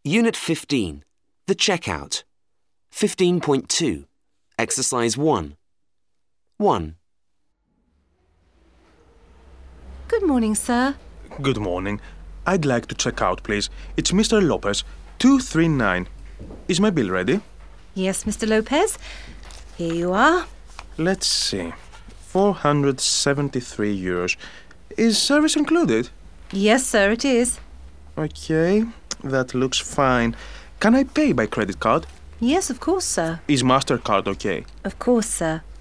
Unit 15. The Checkout. 15.2. Exercise 1. 1. Good morning, sir. Good morning. I'd like to check out, please. It's Mr. Lopez, 239. Is my bill ready? Yes, Mr. Lopez. Here you are. Let's see. 473 euros. Is service included? Yes, sir, it is. Okay, that looks fine. Can I pay by credit card? Yes, of course, sir. Is MasterCard okay? Of course, sir.